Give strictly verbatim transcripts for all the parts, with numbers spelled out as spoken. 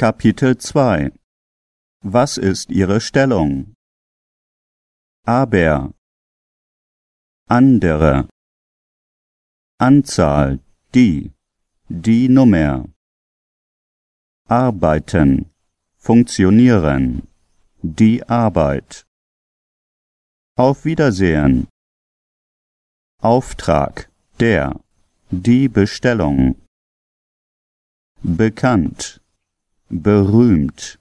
Kapitel zwei. Was ist Ihre Stellung? Aber, andere, Anzahl, die, die Nummer, arbeiten, funktionieren, die Arbeit, auf Wiedersehen, Auftrag, der, die Bestellung, bekannt, berühmt,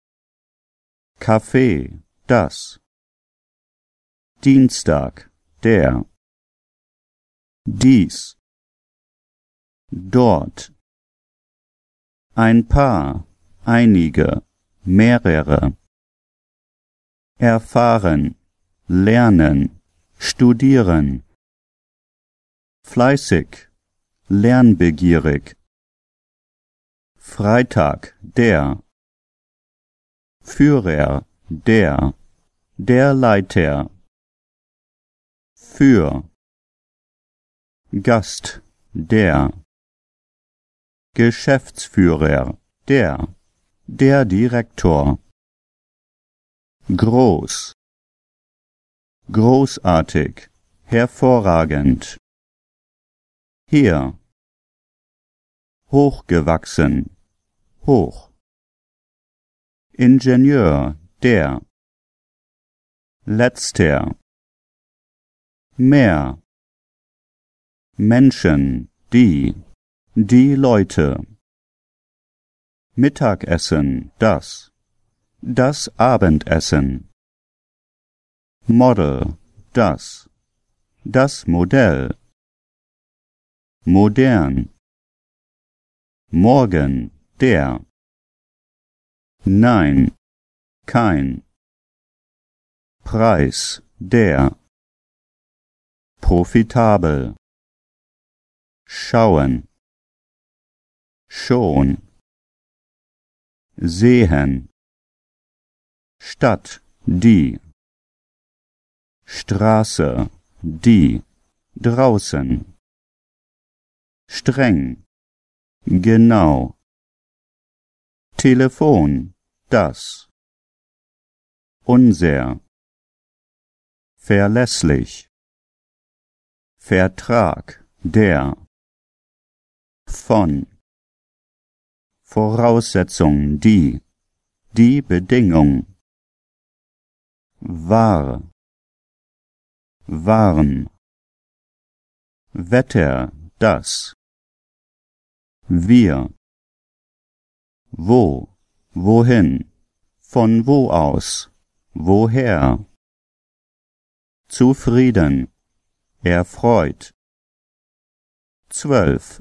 Kaffee, das, Dienstag, der, dies, dort, ein paar, einige, mehrere, erfahren, lernen, studieren, fleißig, lernbegierig, Freitag, der, Führer, der, der Leiter, für, Gast, der, Geschäftsführer, der, der Direktor, groß, großartig, hervorragend, hier, hochgewachsen, hoch, Ingenieur, der, letzter, mehr, Menschen, die, die Leute, Mittagessen, das, das Abendessen, Model, das, das Modell, modern, morgen, der, nein, kein, Preis, der, profitabel, schauen, schon, sehen, Stadt, die, Straße, die, draußen, streng, genau, Telefon, das, unser, verlässlich, Vertrag, der, von, Voraussetzung, die, die Bedingung, war, warm, Wetter, das, wir, wo, wohin, von wo aus, woher, zufrieden, erfreut, zwölf.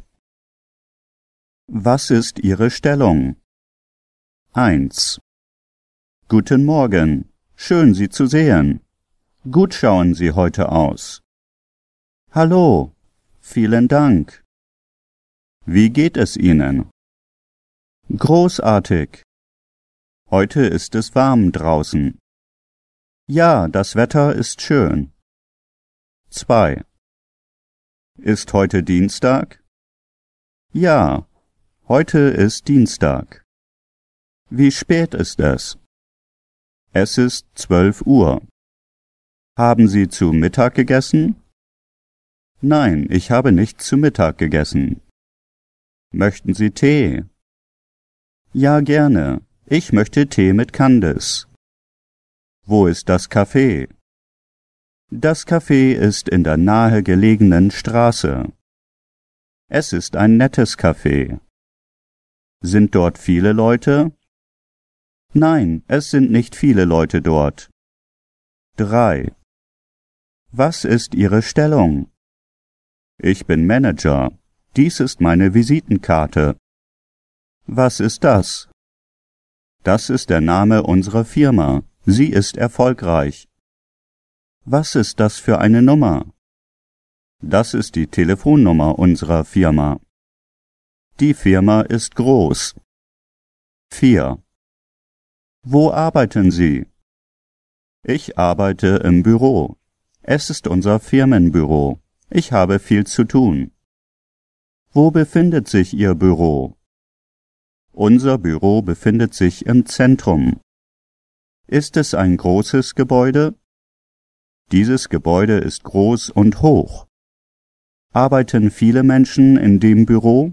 Was ist Ihre Stellung? Eins. Guten Morgen, schön Sie zu sehen. Gut schauen Sie heute aus. Hallo, vielen Dank. Wie geht es Ihnen? Großartig. Heute ist es warm draußen. Ja, das Wetter ist schön. Zwei. Ist heute Dienstag? Ja, heute ist Dienstag. Wie spät ist es? Es ist zwölf Uhr. Haben Sie zu Mittag gegessen? Nein, ich habe nicht zu Mittag gegessen. Möchten Sie Tee? Ja, gerne. Ich möchte Tee mit Kandis. Wo ist das Café? Das Café ist in der nahe gelegenen Straße. Es ist ein nettes Café. Sind dort viele Leute? Nein, es sind nicht viele Leute dort. Drei. Was ist Ihre Stellung? Ich bin Manager. Dies ist meine Visitenkarte. Was ist das? Das ist der Name unserer Firma. Sie ist erfolgreich. Was ist das für eine Nummer? Das ist die Telefonnummer unserer Firma. Die Firma ist groß. Vier. Wo arbeiten Sie? Ich arbeite im Büro. Es ist unser Firmenbüro. Ich habe viel zu tun. Wo befindet sich Ihr Büro? Unser Büro befindet sich im Zentrum. Ist es ein großes Gebäude? Dieses Gebäude ist groß und hoch. Arbeiten viele Menschen in dem Büro?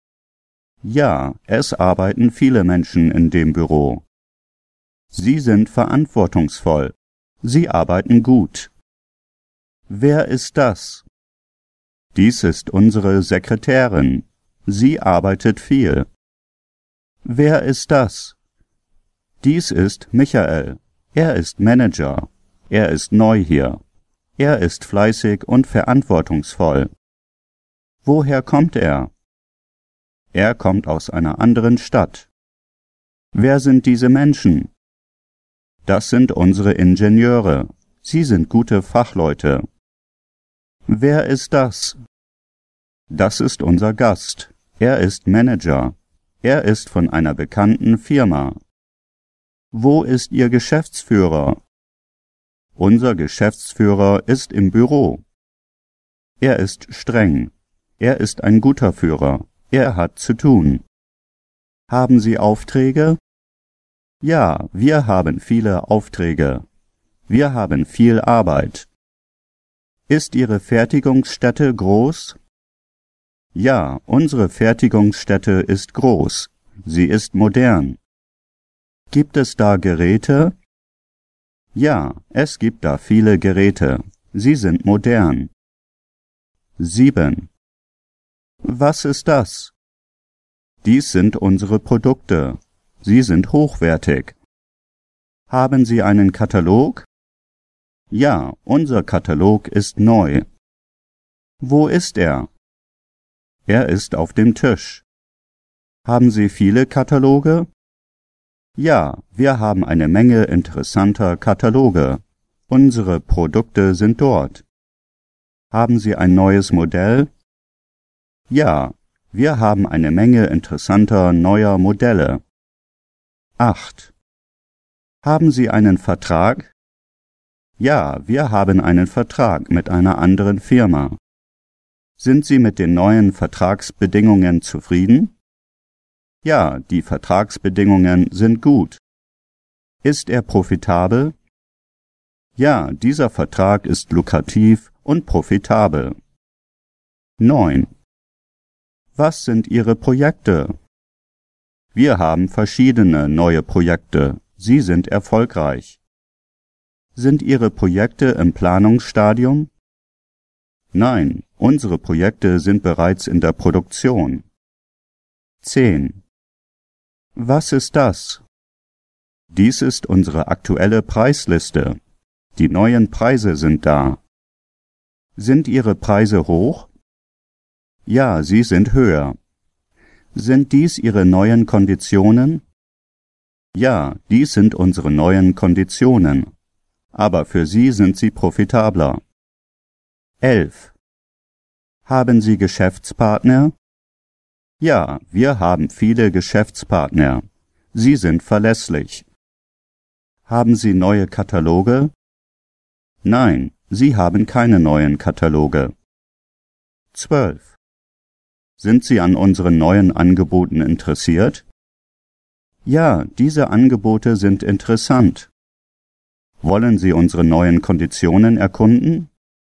Ja, es arbeiten viele Menschen in dem Büro. Sie sind verantwortungsvoll. Sie arbeiten gut. Wer ist das? Dies ist unsere Sekretärin. Sie arbeitet viel. Wer ist das? Dies ist Michael. Er ist Manager. Er ist neu hier. Er ist fleißig und verantwortungsvoll. Woher kommt er? Er kommt aus einer anderen Stadt. Wer sind diese Menschen? Das sind unsere Ingenieure. Sie sind gute Fachleute. Wer ist das? Das ist unser Gast. Er ist Manager. Er ist von einer bekannten Firma. Wo ist Ihr Geschäftsführer? Unser Geschäftsführer ist im Büro. Er ist streng. Er ist ein guter Führer. Er hat zu tun. Haben Sie Aufträge? Ja, wir haben viele Aufträge. Wir haben viel Arbeit. Ist Ihre Fertigungsstätte groß? Ja, unsere Fertigungsstätte ist groß. Sie ist modern. Gibt es da Geräte? Ja, es gibt da viele Geräte. Sie sind modern. Sieben. Was ist das? Dies sind unsere Produkte. Sie sind hochwertig. Haben Sie einen Katalog? Ja, unser Katalog ist neu. Wo ist er? Er ist auf dem Tisch. Haben Sie viele Kataloge? Ja, wir haben eine Menge interessanter Kataloge. Unsere Produkte sind dort. Haben Sie ein neues Modell? Ja, wir haben eine Menge interessanter neuer Modelle. Acht. Haben Sie einen Vertrag? Ja, wir haben einen Vertrag mit einer anderen Firma. Sind Sie mit den neuen Vertragsbedingungen zufrieden? Ja, die Vertragsbedingungen sind gut. Ist er profitabel? Ja, dieser Vertrag ist lukrativ und profitabel. Neun. Was sind Ihre Projekte? Wir haben verschiedene neue Projekte. Sie sind erfolgreich. Sind Ihre Projekte im Planungsstadium? Nein, unsere Projekte sind bereits in der Produktion. Zehn. Was ist das? Dies ist unsere aktuelle Preisliste. Die neuen Preise sind da. Sind Ihre Preise hoch? Ja, sie sind höher. Sind dies Ihre neuen Konditionen? Ja, dies sind unsere neuen Konditionen. Aber für Sie sind sie profitabler. Elf. Haben Sie Geschäftspartner? Ja, wir haben viele Geschäftspartner. Sie sind verlässlich. Haben Sie neue Kataloge? Nein, Sie haben keine neuen Kataloge. Zwölf. Sind Sie an unseren neuen Angeboten interessiert? Ja, diese Angebote sind interessant. Wollen Sie unsere neuen Konditionen erkunden?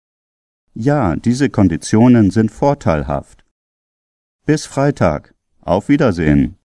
Ja, diese Konditionen sind vorteilhaft. Bis Freitag. Auf Wiedersehen.